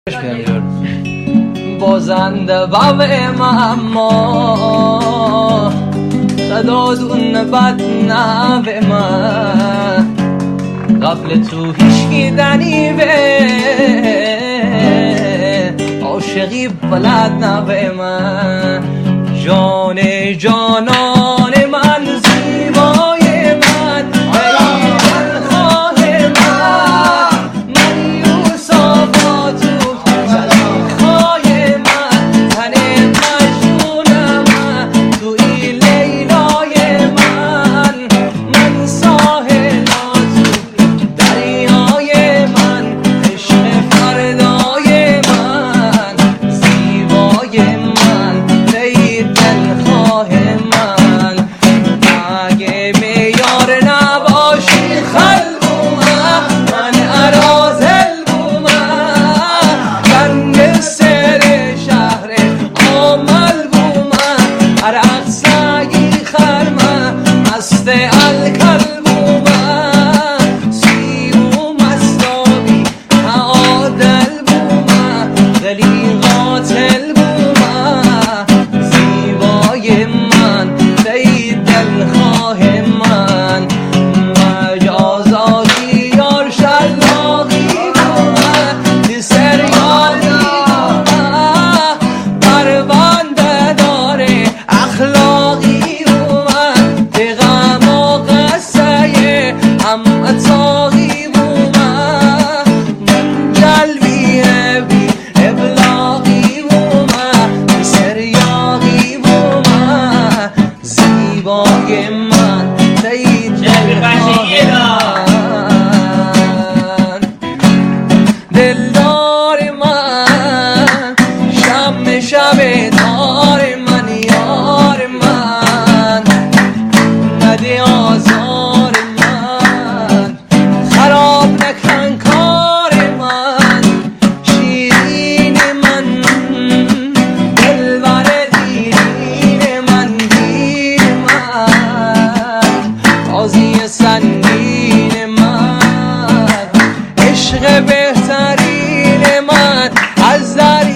بازنده باب اما خدا دون بد نوه من قبل تو هیچکی دنیوه عاشقی بلد نوه من جان جانان من زیبای من بهترین من از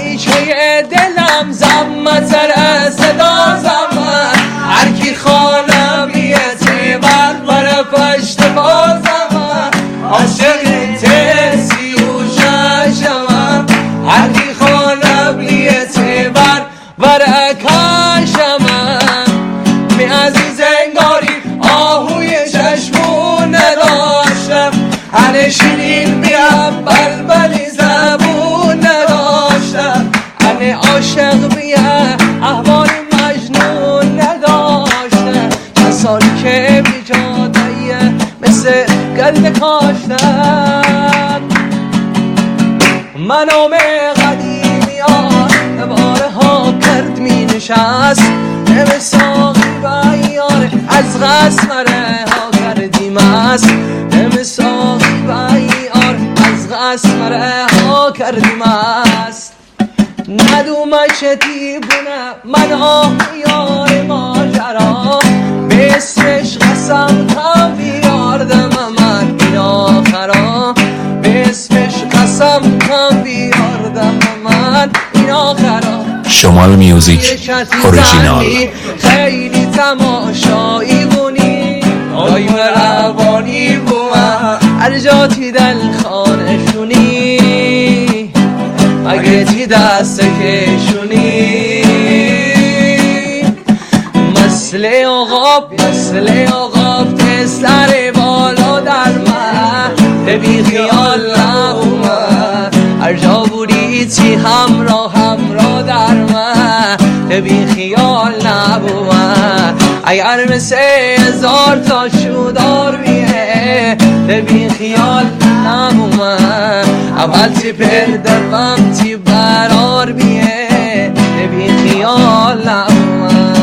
دریچه دلم زمتر از صدا زمن هر کی خانم بیتی بر پشت بازم عاشق تسی و ششم هر کی خانم بیتی بر کشم می عزیز انگاری آهوی چشمون نداشتم هر شیرین بیم بلبلی زبون نداشتم هر عاشق بیم احوال مجنون نداشتم چند سالی که بی جادهیه مثل گرد کاشتم منام قدیمی ها باره ها کرد می نشست نم ساقی بیار از غسمره ها کردیم است نم ساقی بیار از غسمره ها کردیم است ندومش دیبونه من آخیار ماجرا به اسمش قسم کم بیاردم من این آخرا به اسمش قسم کم بیاردم من این آخرا شمال میوزیک اوریجینال خیلی تماشایی بونی دایم روانی بوم هر جاتی دل خانشونی مگه تی دست کشونی مثل آقاب تستر بالا در من بی خیال نبومن هر جا بودی تی همراه در من بی خیال نبومن اگر مثل 1000 تا شودار بیه بی خیال نبومن اول تی پر درم تی برار بیه بی خیال نبومن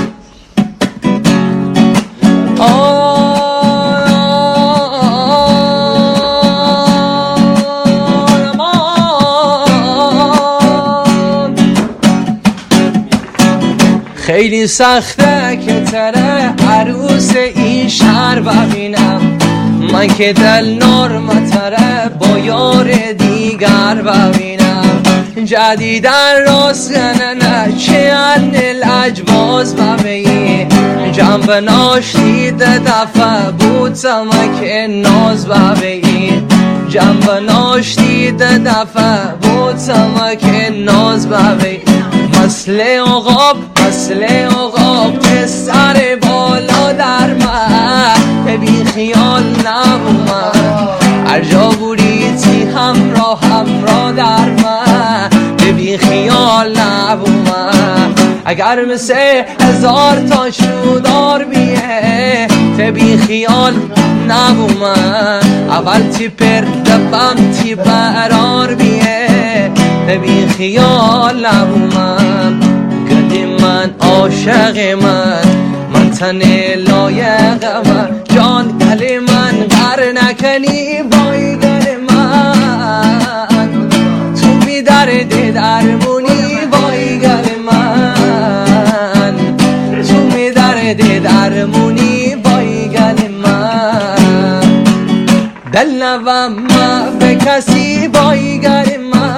خیلی سخته که تره عروس این شهر ببینم من که دل نرمتره با یار دیگر ببینم جدیدن راست نه چه ان الاجواز ببین جنب ناشتی دفعه بود سمک ناز ببین جنب ناشتی دفعه بود سمک ناز ببین مثل عقاب پسر بالا در من بی خیال نبومد هر جا بودی همراه در من بی خیال نبومد اگر مثل 1000 تا شودار بیه بی خیال نبومد اول تی پر دفم تی برار بیه بی خیال نبومد گلی من عاشق من تن لایق من جان گلی من غر نکنی بای گل من تو بی درد درمونی بای گل من تو بی درد درمونی بای گل من دل نوم به کسی بای گل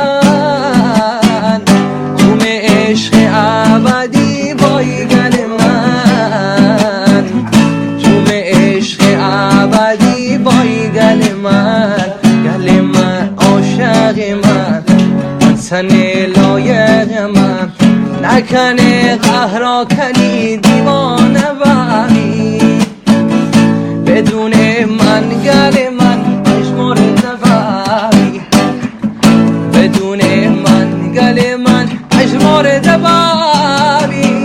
من تو عشق ابدی بای گل من تو عشق ابدی بای گل من عاشق من تن لایق من نکنه قهرا کنی دیوانه بری بدون من گل من مجمور نبری بدون من گل من مجمور نبری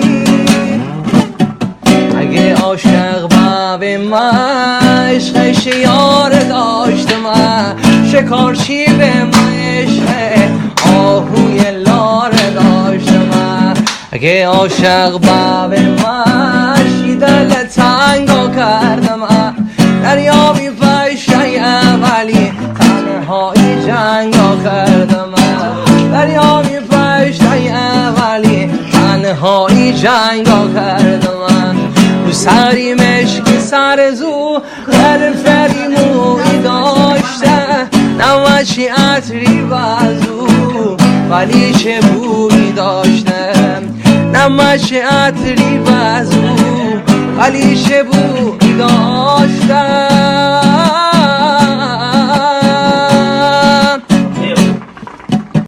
اگه عاشق به من عشقش یار داشت من شکارچی به من عشق آهوی لار داشت من اگه عاشق به من شیدل تنگا کردم دریا می فشه ولی تنهایی جنگا کردم دریا می فشه ولی تنهایی جنگا کردم رو سری مشک سر زو در فریموی داشته نمچی عطری بازو ولی چه بوی داشته نمچی عطری بازو ولی چه بوی داشته